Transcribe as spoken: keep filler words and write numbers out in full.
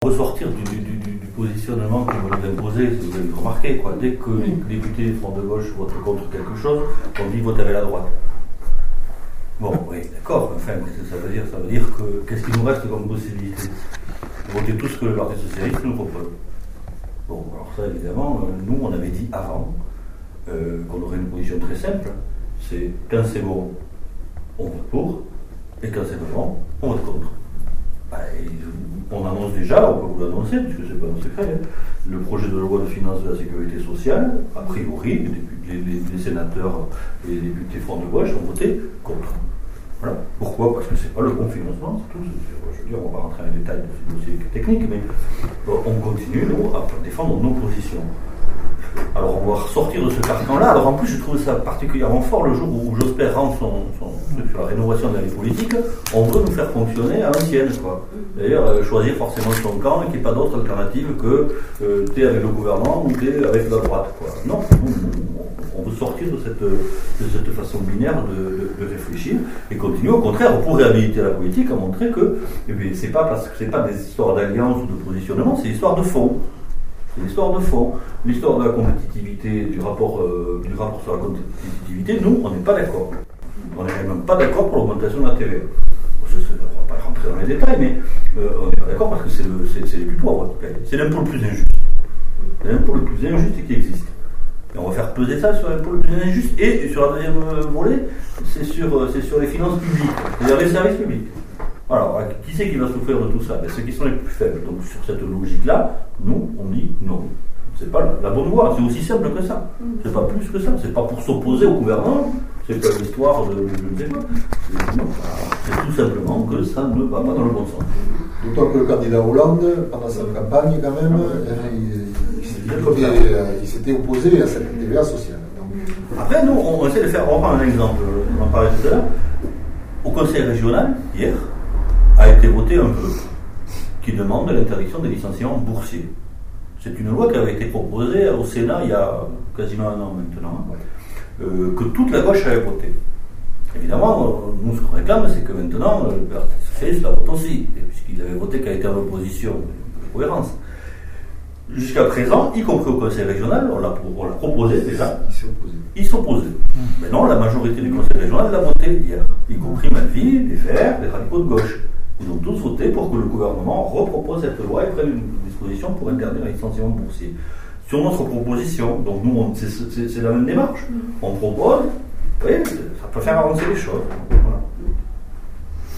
Ressortir du, du, du, du positionnement que vous avez imposé, vous avez remarqué, quoi. Dès que les députés des Front de gauche votent contre quelque chose, on dit vote avec la droite. Bon, oui, d'accord, enfin, qu'est-ce que ça veut dire? Ça veut dire que, qu'est-ce qui nous reste comme possibilité? Voter tout ce que le Parti Socialiste nous propose. Bon, alors ça, évidemment, nous, on avait dit avant euh, qu'on aurait une position très simple, c'est quand c'est bon, on vote pour, et quand c'est pas bon, on vote contre. Bah, on annonce déjà, on peut vous l'annoncer, puisque c'est pas un secret, hein, le projet de loi de finances de la sécurité sociale, a priori, les, les, les sénateurs et les députés Front de gauche ont voté contre. Voilà. Pourquoi? Parce que c'est pas le bon financement, c'est tout. Je veux dire, on va rentrer dans les détails de ce dossier technique, mais bon, on continue, nous, à défendre nos positions. Alors on va ressortir de ce carcan-là. Alors en plus, je trouve ça particulièrement fort le jour où Jospin rend son, son truc sur la rénovation de la vie politique. On veut nous faire fonctionner à l'ancienne, quoi. D'ailleurs, euh, choisir forcément son camp et qu'il n'y ait pas d'autre alternative que euh, t'es avec le gouvernement ou t'es avec la droite, quoi. Non, on veut sortir de cette, de cette façon binaire de, de, de réfléchir et continuer. Au contraire, pour réhabiliter la politique, à montrer que eh bien, c'est pas parce que c'est pas des histoires d'alliance ou de positionnement, c'est l'histoire de fond. C'est l'histoire de fond. L'histoire de la compétitivité, du rapport, euh, du rapport sur la compétitivité, nous, on n'est pas d'accord. On n'est même pas d'accord pour l'augmentation de la T V A. Je ne vais pas rentrer dans les détails, mais euh, on n'est pas d'accord parce que c'est, le, c'est, c'est les plus pauvres qui payent. C'est l'impôt le plus injuste. C'est l'impôt le plus injuste qui existe. Et on va faire peser ça sur l'impôt le plus injuste. Et sur la deuxième volet, c'est sur, c'est sur les finances publiques, c'est-à-dire les services publics. Alors, qui c'est qui va souffrir de tout ça? Ben, ceux qui sont les plus faibles. Donc, sur cette logique-là, nous, on dit non. C'est pas la, la bonne voie. C'est aussi simple que ça. C'est pas plus que ça. C'est pas pour s'opposer au gouvernement. C'est pas l'histoire de je ne sais quoi. C'est, non, c'est tout simplement que ça ne va pas dans le bon sens. D'autant que le candidat Hollande, pendant sa campagne, quand même, il, il, s'était, il s'était opposé à cette T V A sociale. Donc... Après, nous, on essaie de faire. On prend un exemple. On en parlait tout à l'heure. Au Conseil régional, hier, a été voté un peu qui demande l'interdiction des licenciements boursiers. C'est une loi qui avait été proposée au Sénat il y a quasiment un an maintenant, euh, que toute la gauche avait voté. Évidemment, nous ce qu'on réclame, c'est que maintenant, le Parti Socialiste la vote aussi, puisqu'il avait voté qu'elle était en opposition, de cohérence. Jusqu'à présent, y compris au Conseil régional, on l'a, on l'a proposé déjà. Il s'est opposé. Il s'opposait. Mais non, la majorité du Conseil régional l'a voté hier, y compris Malvy, les Verts, les radicaux de gauche. Ils ont tous voté pour que le gouvernement repropose cette loi et prenne une disposition pour interdire les licenciements boursiers. Sur notre proposition, donc nous, on, c'est, c'est, c'est la même démarche. On propose, oui, ça peut faire avancer les choses. Voilà.